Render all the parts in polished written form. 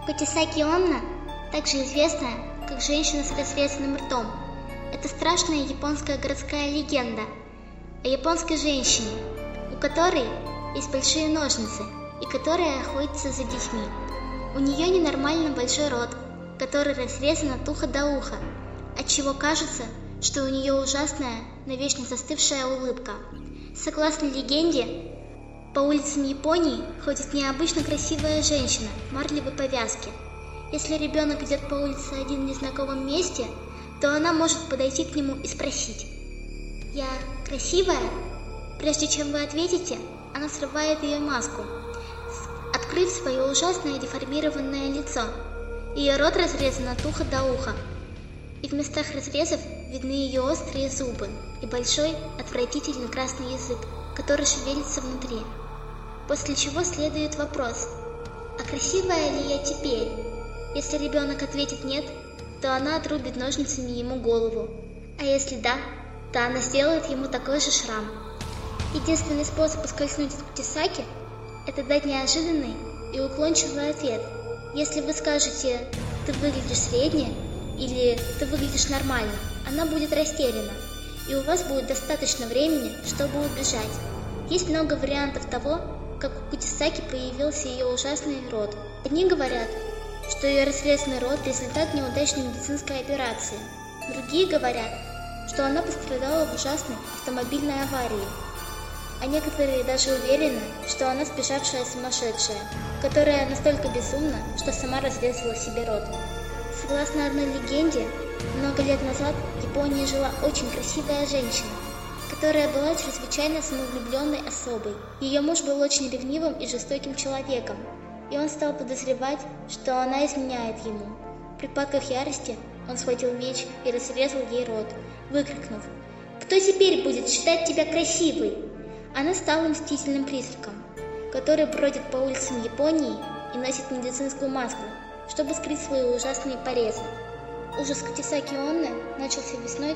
Кутисаки Онна, также известная как женщина с разрезанным ртом, это страшная японская городская легенда о японской женщине, у которой есть большие ножницы и которая охотится за детьми. У нее ненормально большой рот, который разрезан от уха до уха, отчего кажется, что у нее ужасная, навечно застывшая улыбка. Согласно легенде, по улицам Японии ходит необычно красивая женщина в марлевой повязке. Если ребенок идет по улице один в незнакомом месте, то она может подойти к нему и спросить: «Я красивая?» Прежде чем вы ответите, она срывает ее маску, открыв свое ужасное деформированное лицо. Ее рот разрезан от уха до уха, и в местах разрезов видны ее острые зубы и большой, отвратительный красный язык, который шевелится внутри. После чего следует вопрос: а красивая ли я теперь? Если ребенок ответит нет, то она отрубит ножницами ему голову, а если да, то она сделает ему такой же шрам. Единственный способ ускользнуть от Кутисаки – это дать неожиданный и уклончивый ответ. Если вы скажете «ты выглядишь средне» или «ты выглядишь нормально», она будет растеряна, и у вас будет достаточно времени, чтобы убежать. Есть много вариантов того, как у Кутисаки появился ее ужасный рот. Одни говорят, что ее разрезанный рот – результат неудачной медицинской операции. Другие говорят, что она пострадала в ужасной автомобильной аварии. А некоторые даже уверены, что она сбежавшая сумасшедшая, которая настолько безумна, что сама разрезала себе рот. Согласно одной легенде, много лет назад в Японии жила очень красивая женщина, которая была чрезвычайно самовлюбленной особой. Ее муж был очень ревнивым и жестоким человеком, и он стал подозревать, что она изменяет ему. В припадках ярости он схватил меч и разрезал ей рот, выкрикнув: «Кто теперь будет считать тебя красивой?» Она стала мстительным призраком, который бродит по улицам Японии и носит медицинскую маску, чтобы скрыть свои ужасные порезы. Ужас Кутисаки Онны начался весной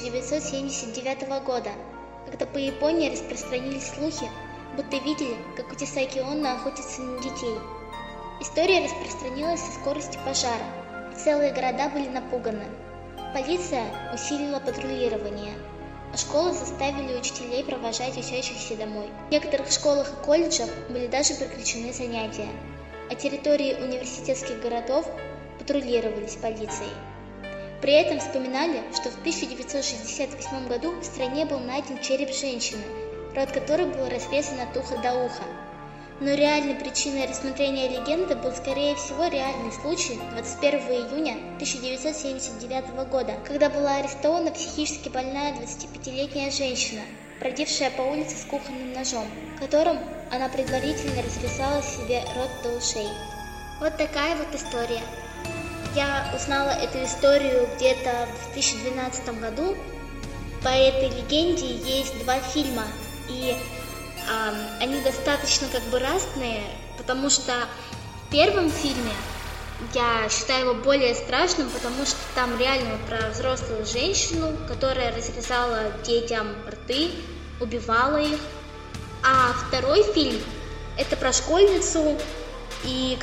1979 года, когда по Японии распространились слухи, будто видели, как Кутисаки Онна охотится на детей. История распространилась со скоростью пожара, и целые города были напуганы. Полиция усилила патрулирование, а школы заставили учителей провожать учащихся домой. В некоторых школах и колледжах были даже прекращены занятия, а территории университетских городов патрулировались полицией. При этом вспоминали, что в 1968 году в стране был найден череп женщины, рот которой был разрезан от уха до уха. Но реальной причиной рассмотрения легенды был, скорее всего, реальный случай 21 июня 1979 года, когда была арестована психически больная 25-летняя женщина, бродившая по улице с кухонным ножом, которым она предварительно разрезала себе рот до ушей. Вот такая вот история. Я узнала эту историю где-то в 2012 году. По этой легенде есть 2 фильма, и они достаточно разные, потому что в первом фильме я считаю его более страшным, потому что там реально про взрослую женщину, которая разрезала детям рты, убивала их. А второй фильм — это про школьницу, и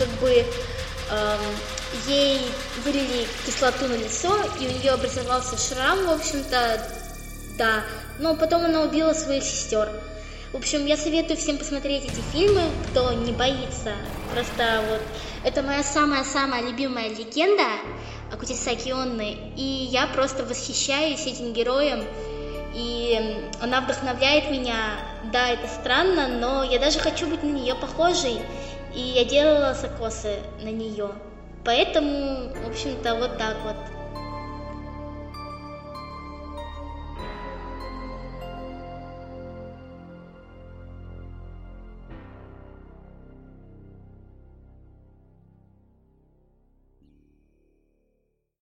ей вылили кислоту на лицо, и у нее образовался шрам, в общем-то, да. Но потом она убила своих сестер. В общем, я советую всем посмотреть эти фильмы, кто не боится. Просто вот это моя самая-самая любимая легенда о Кутисаки Онны, и я просто восхищаюсь этим героем, и она вдохновляет меня. Да, это странно, но я даже хочу быть на нее похожей, и я делала закосы на нее. Поэтому, в общем-то, вот так вот.